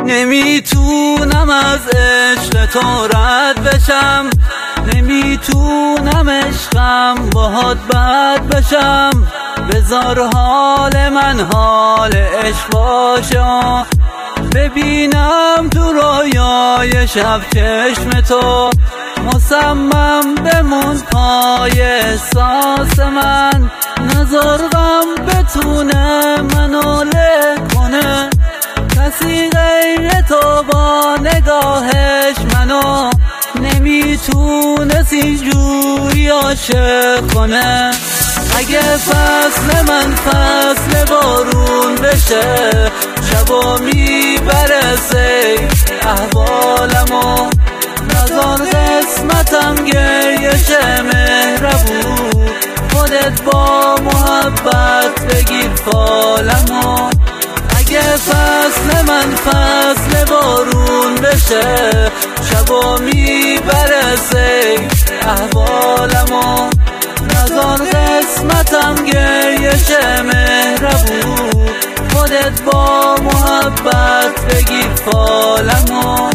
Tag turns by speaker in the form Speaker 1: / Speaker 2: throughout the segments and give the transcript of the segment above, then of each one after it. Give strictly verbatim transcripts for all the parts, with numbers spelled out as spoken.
Speaker 1: نمیتونم از عشق تو رد بشم، نمیتونم عشقم باهات بد بشم. بذار حال من حال عشق باشه، ببینم تو رویای شب چشم تو. مصمم بمون پای احساس من، نذار غم بتونه منو له کنه. کسی غیر تو با نگاهش منو نمیتونست اینجوری عاشق کنه. اگه فصل من فصل بارون بشه، شبا میبره سیل احوالمو. نذار قسمتم گریش مهربون، خودت با محبت بگیر فالمو. اگه فصل من فصل بارون بشه، شبا میبره سیل احوالمو. نذار قسمتم گریش مهربون، خودت با محبت بگیر فالمو.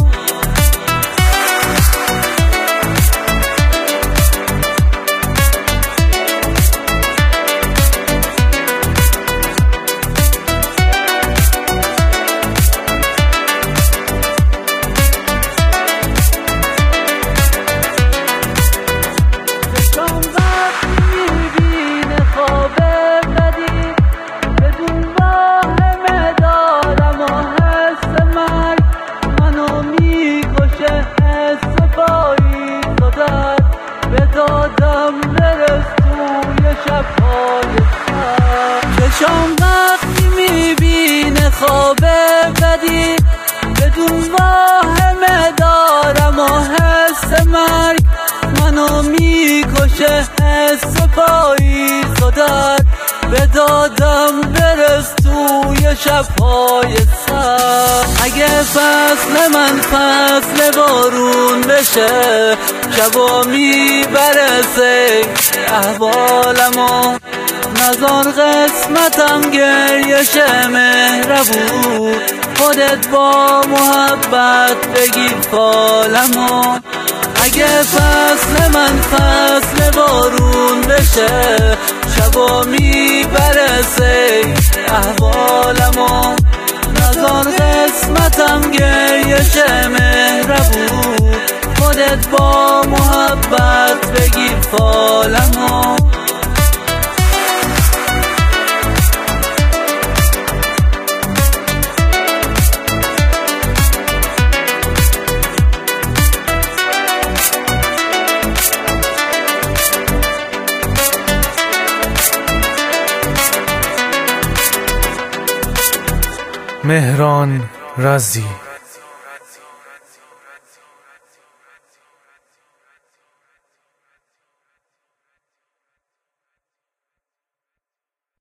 Speaker 1: بدادم برس توی شب‌های سر، چشام وقتی میبینه خواب بدی. بدون واهمه دارم و حس مرگ منو میکشه، حس پاییز و درد. بدادم برس توی شب‌های سر. اگه فصل من فصل بارون بشه، شبا میبره سیل احوالمو. نذار قسمتم گریش مهربون، خودت با محبت بگیر فالمو. اگه فصل من فصل بارون بشه، شبا میبره سیل احوالمو. نذار قسمتم گریش مهربون، خودت با محبت بگیر فالمو.
Speaker 2: مهران رزی.